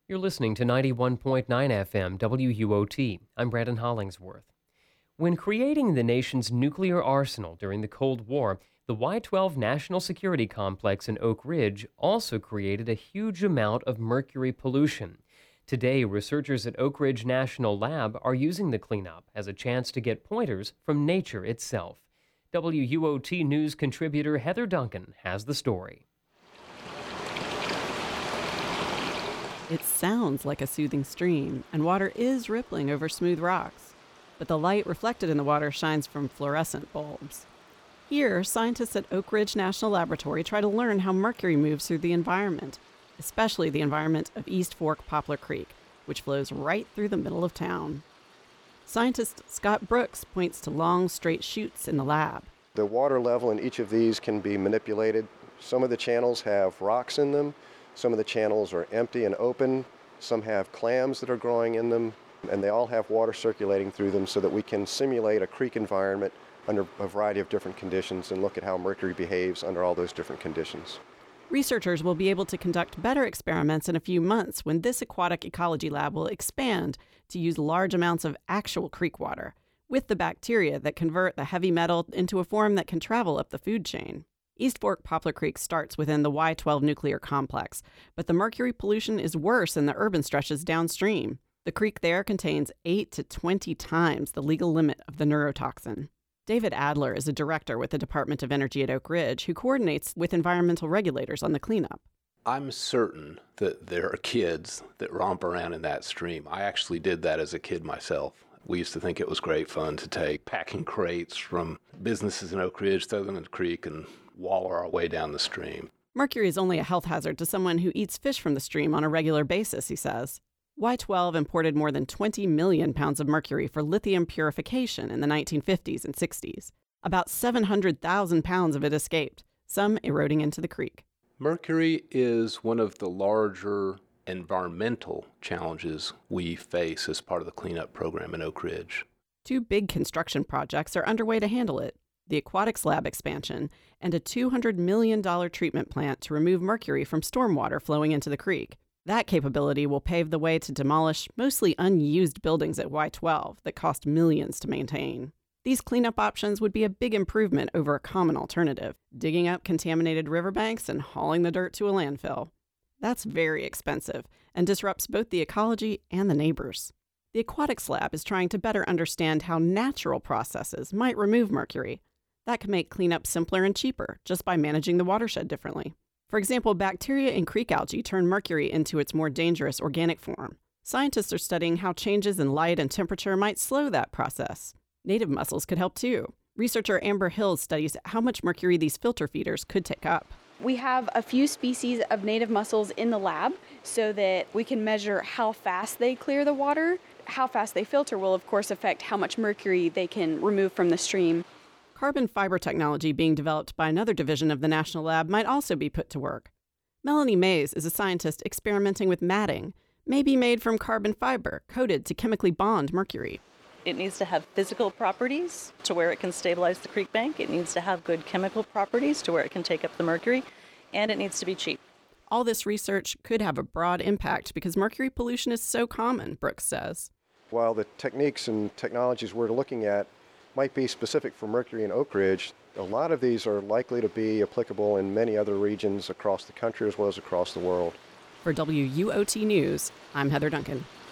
You're listening to 91.9 FM WUOT. I'm Brandon Hollingsworth. When creating the nation's nuclear arsenal during the Cold War, the Y-12 National Security Complex in Oak Ridge also created a huge amount of mercury pollution. Today, researchers at Oak Ridge National Lab are using the cleanup as a chance to get pointers from nature itself. WUOT News contributor Heather Duncan has the story. It sounds like a soothing stream, and water is rippling over smooth rocks. But the light reflected in the water shines from fluorescent bulbs. Here, scientists at Oak Ridge National Laboratory try to learn how mercury moves through the environment, especially the environment of East Fork Poplar Creek, which flows right through the middle of town. Scientist Scott Brooks points to long, straight chutes in the lab. The water level in each of these can be manipulated. Some of the channels have rocks in them. Some of the channels are empty and open. Some have clams that are growing in them, and they all have water circulating through them so that we can simulate a creek environment under a variety of different conditions and look at how mercury behaves under all those different conditions. Researchers will be able to conduct better experiments in a few months when this aquatic ecology lab will expand to use large amounts of actual creek water, with the bacteria that convert the heavy metal into a form that can travel up the food chain. East Fork Poplar Creek starts within the Y-12 nuclear complex, but the mercury pollution is worse in the urban stretches downstream. The creek there contains 8 to 20 times the legal limit of the neurotoxin. David Adler is a director with the Department of Energy at Oak Ridge who coordinates with environmental regulators on the cleanup. I'm certain that there are kids that romp around in that stream. I actually did that as a kid myself. We used to think it was great fun to take packing crates from businesses in Oak Ridge, throw them in the creek, and waller our way down the stream. Mercury is only a health hazard to someone who eats fish from the stream on a regular basis, he says. Y-12 imported more than 20 million pounds of mercury for lithium purification in the 1950s and 60s. About 700,000 pounds of it escaped, some eroding into the creek. Mercury is one of the larger environmental challenges we face as part of the cleanup program in Oak Ridge. 2 big construction projects are underway to handle it: the aquatics lab expansion and a $200 million treatment plant to remove mercury from stormwater flowing into the creek. That capability will pave the way to demolish mostly unused buildings at Y-12 that cost millions to maintain. These cleanup options would be a big improvement over a common alternative, digging up contaminated riverbanks and hauling the dirt to a landfill. That's very expensive and disrupts both the ecology and the neighbors. The aquatics lab is trying to better understand how natural processes might remove mercury. That can make cleanup simpler and cheaper just by managing the watershed differently. For example, bacteria in creek algae turn mercury into its more dangerous organic form. Scientists are studying how changes in light and temperature might slow that process. Native mussels could help too. Researcher Amber Hills studies how much mercury these filter feeders could take up. We have a few species of native mussels in the lab so that we can measure how fast they clear the water. How fast they filter will, of course, affect how much mercury they can remove from the stream. Carbon fiber technology being developed by another division of the National Lab might also be put to work. Melanie Mays is a scientist experimenting with matting, maybe made from carbon fiber coated to chemically bond mercury. It needs to have physical properties to where it can stabilize the creek bank. It needs to have good chemical properties to where it can take up the mercury. And it needs to be cheap. All this research could have a broad impact because mercury pollution is so common, Brooks says. While the techniques and technologies we're looking at might be specific for mercury in Oak Ridge, a lot of these are likely to be applicable in many other regions across the country as well as across the world. For WUOT News, I'm Heather Duncan.